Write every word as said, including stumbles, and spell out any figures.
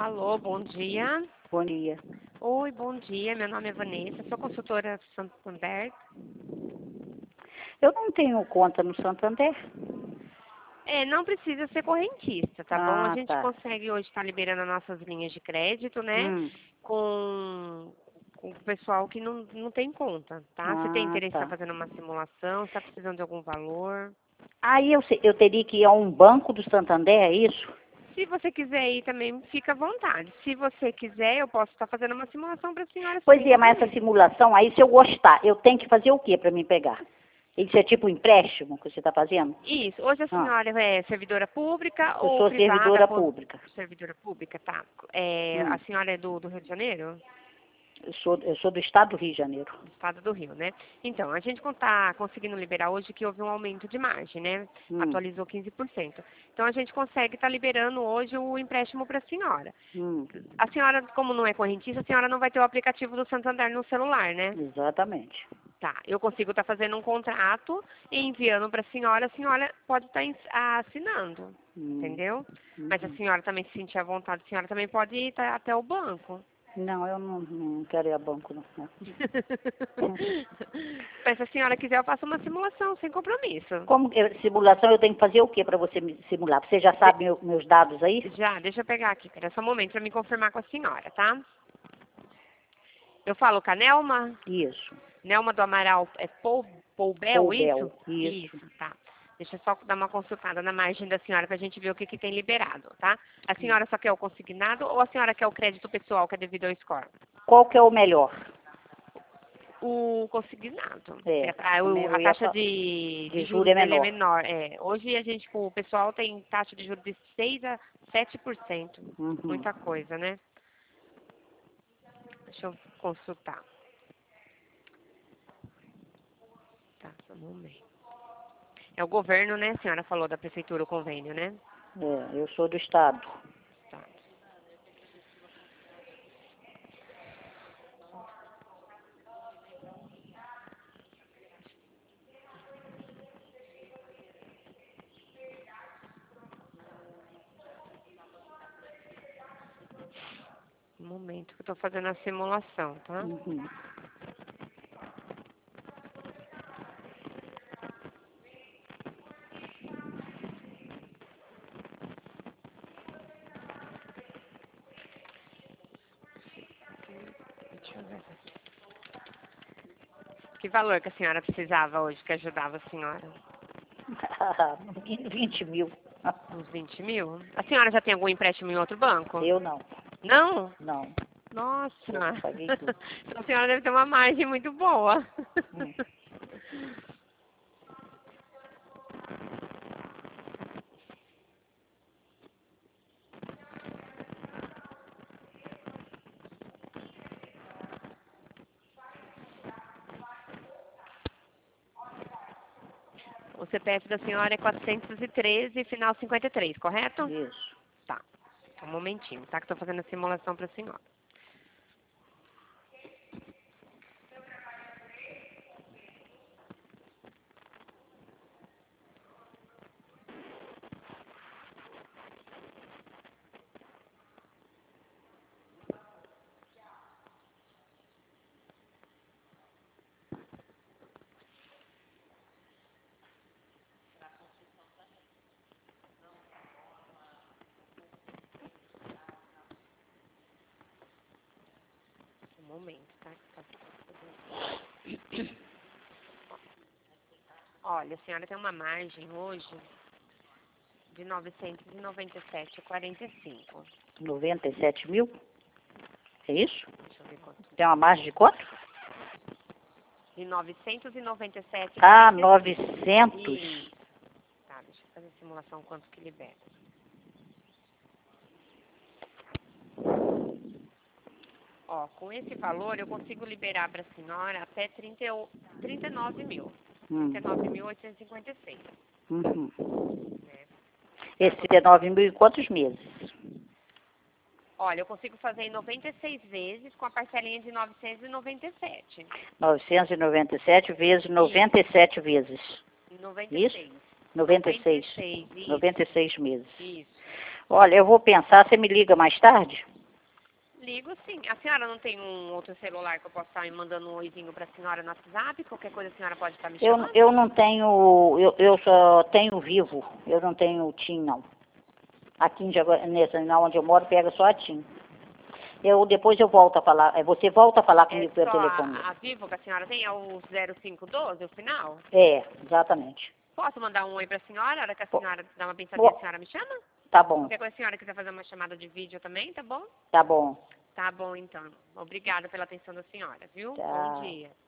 Alô, bom dia. Bom dia. Oi, bom dia. Meu nome é Vanessa, sou consultora Santander. Eu não tenho conta no Santander. É, não precisa ser correntista, tá bom? A Ah, gente tá. consegue hoje estar liberando as nossas linhas de crédito, né? Hum. Com, com o pessoal que não, não tem conta, tá? Você tem Ah, interesse em estar tá. fazendo uma simulação? Está precisando de algum valor? Aí eu, sei- eu teria que ir a um banco do Santander, é isso? Se você quiser ir também, fica à vontade. Se você quiser, eu posso estar fazendo uma simulação para a senhora Pois sem é, mas essa compromisso. simulação, aí se eu gostar, eu tenho que fazer o que para me pegar? Isso é tipo um empréstimo que você está fazendo? Isso. Hoje a Ah, senhora é servidora pública eu ou sou privada? servidora Con- pública. Servidora pública, tá. É, a Hum. senhora é do, do Rio de Janeiro? Eu sou, eu sou do estado do Rio de Janeiro. Do estado do Rio, né? Então, a gente está conseguindo liberar hoje que houve um aumento de margem, né? Hum. Atualizou quinze por cento. Então, a gente consegue estar liberando hoje o empréstimo para a senhora. Hum. A senhora, como não é correntista, a senhora não vai ter o aplicativo do Santander no celular, né? Exatamente. Tá, eu consigo estar fazendo um contrato e enviando para a senhora, a senhora pode estar ins- assinando, Hum. entendeu? Mas a Uhum. senhora também se sentir à vontade, a senhora também pode ir tá- até o banco. Não, eu não, não quero ir a banco, não. Não. Mas se a senhora quiser, eu faço uma simulação sem compromisso. Como eu- simulação, eu tenho que fazer o que para você me simular? Você já De- sabe meu- meus dados aí? Já, deixa eu pegar aqui, pera só um momento para me confirmar com a senhora, tá? Eu falo com a Nelma? Isso. Nelma do Amaral, é Pou, Poubel, Poubel. isso? Isso. Isso, tá. Deixa eu só dar uma consultada na margem da senhora pra gente ver o que, que tem liberado, tá? A senhora só quer o consignado ou a senhora quer o crédito pessoal que é devido ao score? Qual que é o melhor? O consignado. É, É, a, também o- eu a ia taxa falar. de, De de juro juros é dele é menor. menor. É. Hoje a gente, o pessoal tem taxa de juros de seis a sete por cento. Uhum. Muita coisa, né? Deixa eu consultar. Tá, só um momento. É o governo, né? A senhora falou da prefeitura, o convênio, né? É, eu sou do estado. Tá. Um momento que eu tô fazendo a simulação, tá? Uhum. Deixa eu ver. Que valor que a senhora precisava hoje que ajudava a senhora? No mínimo vinte mil. Uns vinte mil? A senhora já tem algum empréstimo em outro banco? Eu não. Não? Não. Nossa! Eu paguei tudo. Então a senhora deve ter uma margem muito boa. Hum. O C P F da senhora é quatrocentos e treze, final cinquenta e três, correto? Isso. Tá. Um momentinho, tá? Que eu tô fazendo a simulação pra senhora. Um momento, tá? Que tá- Olha, a senhora tem uma margem hoje de novecentos e noventa e sete vírgula quarenta e cinco. noventa e sete mil? É isso? Deixa eu ver quanto. Tem uma margem de quanto? De novecentos e noventa e sete Ah, vírgula quarenta e cinco. novecentos. Isso. Tá, deixa eu fazer a simulação quanto que libera. Ó, com esse valor eu consigo liberar para a senhora até trinta e um trinta e nove mil. Hum. trinta e nove mil oitocentos e cinquenta e seis. Uhum. Né? Esse trinta e nove mil em quantos meses? Olha, eu consigo fazer em noventa e seis vezes com a parcelinha de novecentos e noventa e sete. novecentos e noventa e sete vezes noventa e sete vezes. noventa e seis. Isso? noventa e seis. Isso. noventa e seis meses. Isso. Olha, eu vou pensar, você me liga mais tarde? Ligo sim. A senhora não tem um outro celular que eu possa estar mandando um oizinho pra senhora no WhatsApp? Qualquer coisa a senhora pode estar me Eu, chamando? eu não tenho, eu, eu só tenho Vivo, eu não tenho TIM, não. Aqui em Jaguar, nessa, na onde eu moro, pega só a TIM. Eu, depois eu volto a falar, eh, você volta a falar É comigo pelo só telefone. a, a Vivo que a senhora tem? É o zero cinco doze, o final? É, exatamente. Posso mandar um oi pra senhora? A hora que a Po- senhora dá uma pensadinha, a po- senhora me chama? Tá bom, Qualquer coisa a senhora quiser fazer uma chamada de vídeo também, tá bom? tá bom. Tá bom, então. Obrigada pela atenção da senhora, viu? Bom Tá. dia.